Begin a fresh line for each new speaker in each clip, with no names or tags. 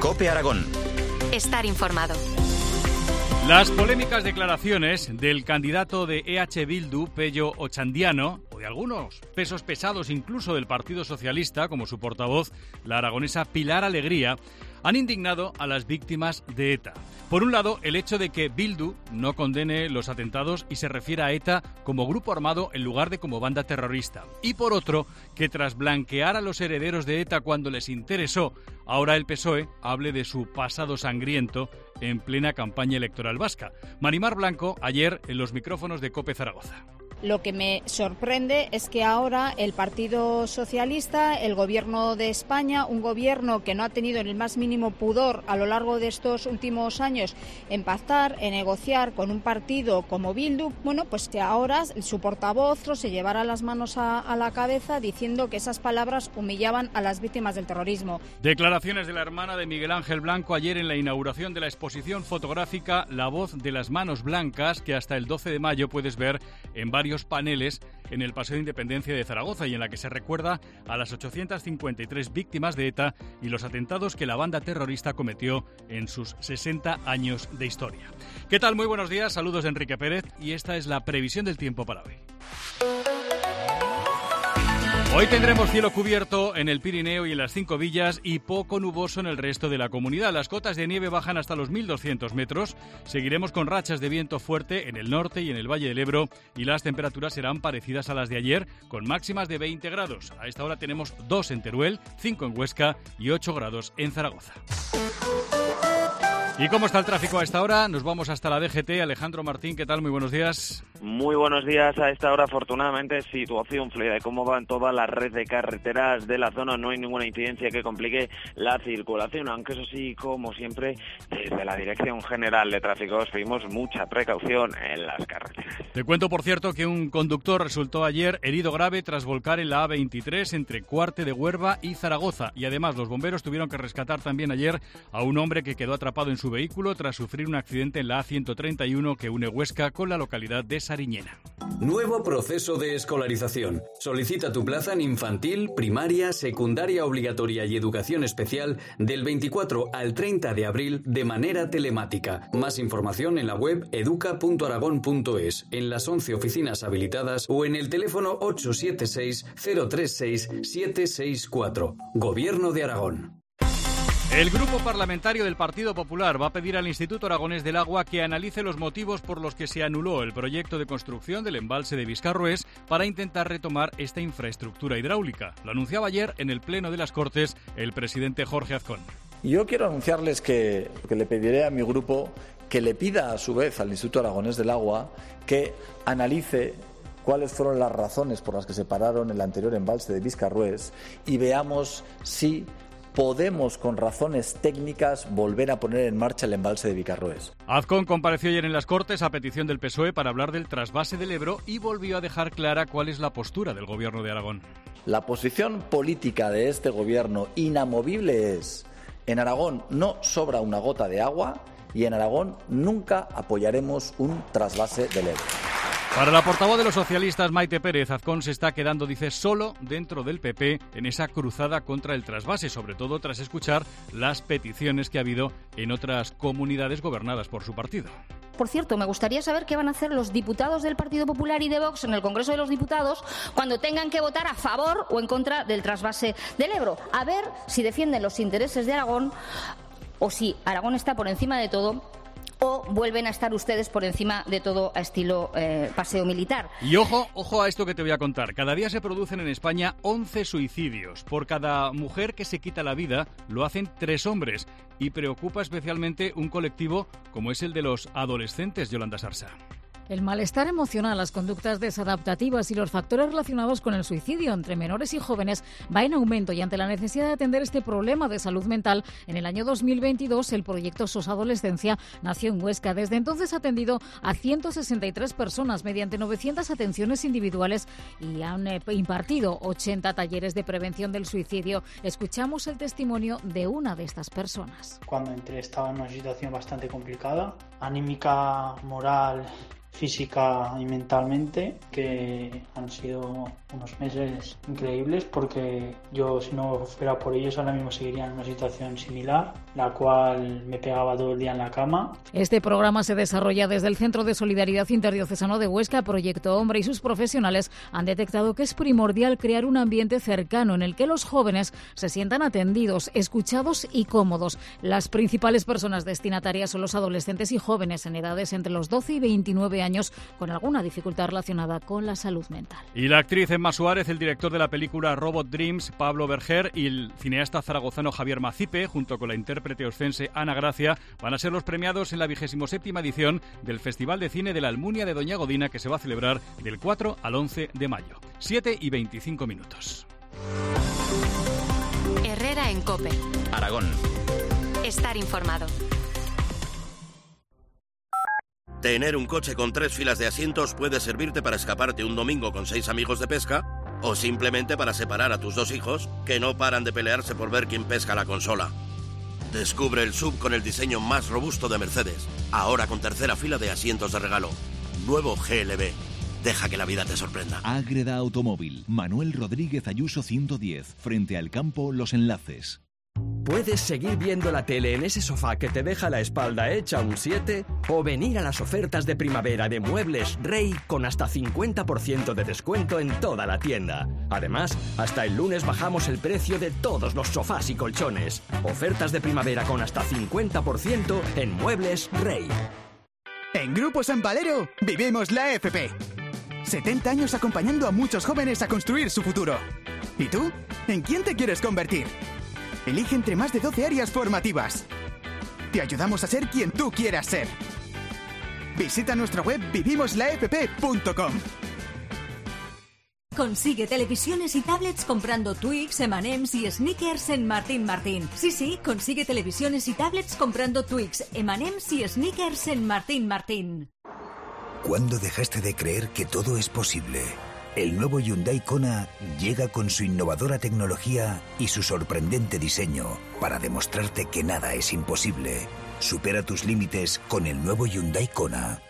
COPE Aragón.
Estar informado.
Las polémicas declaraciones del candidato de EH Bildu, Pello Otxandiano, o de algunos pesos pesados incluso del Partido Socialista, como su portavoz, la aragonesa Pilar Alegría, han indignado a las víctimas de ETA. Por un lado, el hecho de que Bildu no condene los atentados y se refiera a ETA como grupo armado en lugar de como banda terrorista. Y por otro, que tras blanquear a los herederos de ETA cuando les interesó, ahora el PSOE hable de su pasado sangriento en plena campaña electoral vasca. Marimar Blanco, ayer en los micrófonos de COPE Zaragoza.
Lo que me sorprende es que ahora el Partido Socialista, el Gobierno de España, un gobierno que no ha tenido el más mínimo pudor a lo largo de estos últimos años en pactar, en negociar con un partido como Bildu, bueno, pues que ahora su portavoz se llevara las manos a la cabeza diciendo que esas palabras humillaban a las víctimas del terrorismo.
Declaraciones de la hermana de Miguel Ángel Blanco ayer en la inauguración de la exposición fotográfica La voz de las manos blancas, que hasta el 12 de mayo puedes ver en varios paneles en el Paseo de Independencia de Zaragoza, y en la que se recuerda a las 853 víctimas de ETA y los atentados que la banda terrorista cometió en sus 60 años de historia. ¿Qué tal? Muy buenos días, saludos de Enrique Pérez, y esta es la previsión del tiempo para hoy. Hoy tendremos cielo cubierto en el Pirineo y en las 5 villas y poco nuboso en el resto de la comunidad. Las cotas de nieve bajan hasta los 1.200 metros. Seguiremos con rachas de viento fuerte en el norte y en el Valle del Ebro, y las temperaturas serán parecidas a las de ayer, con máximas de 20 grados. A esta hora tenemos 2 en Teruel, 5 en Huesca y 8 grados en Zaragoza. ¿Y cómo está el tráfico a esta hora? Nos vamos hasta la DGT. Alejandro Martín, ¿qué tal? Muy buenos días.
Muy buenos días. A esta hora, afortunadamente, situación fluida. ¿Cómo va en toda la red de carreteras de la zona? No hay ninguna incidencia que complique la circulación, aunque eso sí, como siempre, desde la Dirección General de Tráfico os pedimos mucha precaución en las carreteras.
Te cuento, por cierto, que un conductor resultó ayer herido grave tras volcar en la A23 entre Cuarte de Huerva y Zaragoza. Y además, los bomberos tuvieron que rescatar también ayer a un hombre que quedó atrapado en su vehículo tras sufrir un accidente en la A131 que une Huesca con la localidad de Sariñena.
Nuevo proceso de escolarización. Solicita tu plaza en infantil, primaria, secundaria obligatoria y educación especial del 24 al 30 de abril de manera telemática. Más información en la web educa.aragón.es, en las 11 oficinas habilitadas o en el teléfono 876 036 764. Gobierno de Aragón.
El Grupo Parlamentario del Partido Popular va a pedir al Instituto Aragonés del Agua que analice los motivos por los que se anuló el proyecto de construcción del embalse de Viscarrués para intentar retomar esta infraestructura hidráulica. Lo anunciaba ayer en el Pleno de las Cortes el presidente Jorge Azcón.
Yo quiero anunciarles que le pediré a mi grupo que le pida a su vez al Instituto Aragonés del Agua que analice cuáles fueron las razones por las que se pararon el anterior embalse de Viscarrués y veamos si podemos, con razones técnicas, volver a poner en marcha el embalse de Viscarrués.
Azcón compareció ayer en las Cortes a petición del PSOE para hablar del trasvase del Ebro y volvió a dejar clara cuál es la postura del Gobierno de Aragón.
La posición política de este Gobierno inamovible es: en Aragón no sobra una gota de agua y en Aragón nunca apoyaremos un trasvase del Ebro.
Para la portavoz de los socialistas, Maite Pérez, Azcón se está quedando, dice, solo dentro del PP en esa cruzada contra el trasvase, sobre todo tras escuchar las peticiones que ha habido en otras comunidades gobernadas por su partido.
Por cierto, me gustaría saber qué van a hacer los diputados del Partido Popular y de Vox en el Congreso de los Diputados cuando tengan que votar a favor o en contra del trasvase del Ebro. A ver si defienden los intereses de Aragón o si Aragón está por encima de todo, o vuelven a estar ustedes por encima de todo a estilo paseo militar.
Y ojo a esto que te voy a contar. Cada día se producen en España 11 suicidios. Por cada mujer que se quita la vida, lo hacen 3 hombres. Y preocupa especialmente un colectivo como es el de los adolescentes, Yolanda Sarsa.
El malestar emocional, las conductas desadaptativas y los factores relacionados con el suicidio entre menores y jóvenes va en aumento, y ante la necesidad de atender este problema de salud mental, en el año 2022 el proyecto SOS Adolescencia nació en Huesca. Desde entonces ha atendido a 163 personas mediante 900 atenciones individuales y han impartido 80 talleres de prevención del suicidio. Escuchamos el testimonio de una de estas personas.
Cuando entré estaba en una situación bastante complicada, anímica, moral
física y mentalmente, que han sido unos meses increíbles, porque yo, si no fuera por ellos, ahora mismo seguiría en una situación similar, la cual me pegaba todo el día en la cama.
Este programa se desarrolla desde el Centro de Solidaridad Interdiocesano de Huesca, Proyecto Hombre, y sus profesionales han detectado que es primordial crear un ambiente cercano en el que los jóvenes se sientan atendidos, escuchados y cómodos. Las principales personas destinatarias son los adolescentes y jóvenes en edades entre los 12 y 29 años con alguna dificultad relacionada con la salud mental.
Y la actriz Emma Suárez, el director de la película Robot Dreams, Pablo Berger, y el cineasta zaragozano Javier Macipe, junto con la intérprete oscense Ana Gracia, van a ser los premiados en la 27ª edición del Festival de Cine de la Almunia de Doña Godina, que se va a celebrar del 4 al 11 de mayo. 7:25.
Herrera en COPE.
Aragón.
Estar informado.
Tener un coche con 3 filas de asientos puede servirte para escaparte un domingo con 6 amigos de pesca o simplemente para separar a tus 2 hijos que no paran de pelearse por ver quién pesca la consola. Descubre el SUV con el diseño más robusto de Mercedes, ahora con 3ª fila de asientos de regalo. Nuevo GLB. Deja que la vida te sorprenda.
Ágreda Automóvil. Manuel Rodríguez Ayuso 110. Frente al campo Los Enlaces.
Puedes seguir viendo la tele en ese sofá que te deja la espalda hecha un 7 o venir a las ofertas de primavera de Muebles Rey con hasta 50% de descuento en toda la tienda. Además, hasta el lunes bajamos el precio de todos los sofás y colchones. Ofertas de primavera con hasta 50% en Muebles Rey.
En Grupo San Valero vivimos la FP. 70 años acompañando a muchos jóvenes a construir su futuro. ¿Y tú? ¿En quién te quieres convertir? Elige entre más de 12 áreas formativas. Te ayudamos a ser quien tú quieras ser. Visita nuestra web vivimoslafp.com.
Consigue televisiones y tablets comprando Twix, M&M's y Snickers en Martín Martín. Sí, consigue televisiones y tablets comprando Twix, M&M's y Snickers en Martín Martín.
¿Cuándo dejaste de creer que todo es posible? El nuevo Hyundai Kona llega con su innovadora tecnología y su sorprendente diseño para demostrarte que nada es imposible. Supera tus límites con el nuevo Hyundai Kona.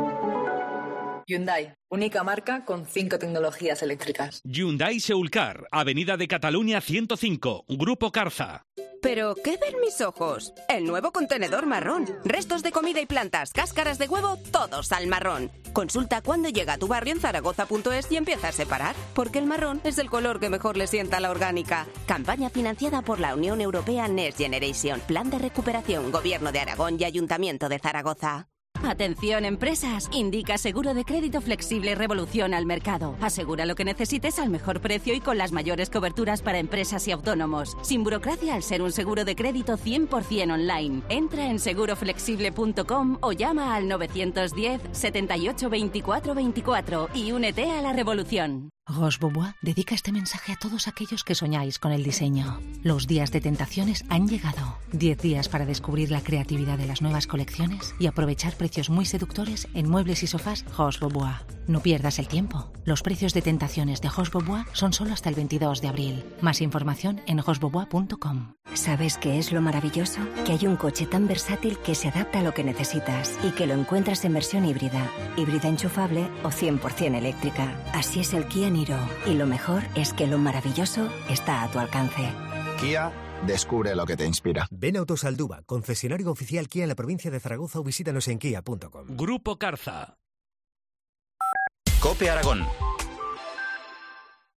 Hyundai, única marca con 5 tecnologías eléctricas.
Hyundai Seulcar, Avenida de Cataluña 105, Grupo Carza.
¿Pero qué ven mis ojos? El nuevo contenedor marrón. Restos de comida y plantas, cáscaras de huevo, todos al marrón. Consulta cuándo llega a tu barrio en zaragoza.es y empieza a separar. Porque el marrón es el color que mejor le sienta a la orgánica. Campaña financiada por la Unión Europea Next Generation. Plan de recuperación, Gobierno de Aragón y Ayuntamiento de Zaragoza.
Atención empresas, indica seguro de crédito flexible Revolución al mercado. Asegura lo que necesites al mejor precio y con las mayores coberturas para empresas y autónomos. Sin burocracia al ser un seguro de crédito 100% online. Entra en seguroflexible.com o llama al 910 78 24 24 y únete a la revolución.
Roche Bobois dedica este mensaje a todos aquellos que soñáis con el diseño. Los días de tentaciones han llegado. 10 días para descubrir la creatividad de las nuevas colecciones y aprovechar precios muy seductores en muebles y sofás Roche Bobois. No pierdas el tiempo. Los precios de tentaciones de Roche Bobois son solo hasta el 22 de abril. Más información en rochebobois.com.
¿Sabes qué es lo maravilloso? Que hay un coche tan versátil que se adapta a lo que necesitas y que lo encuentras en versión híbrida enchufable o 100% eléctrica. Así es el Kia Niro. Y lo mejor es que lo maravilloso está a tu alcance.
Kia, descubre lo que te inspira.
Ven a Autosalduba, concesionario oficial Kia en la provincia de Zaragoza, o visítanos en kia.com.
Grupo Carza.
COPE Aragón.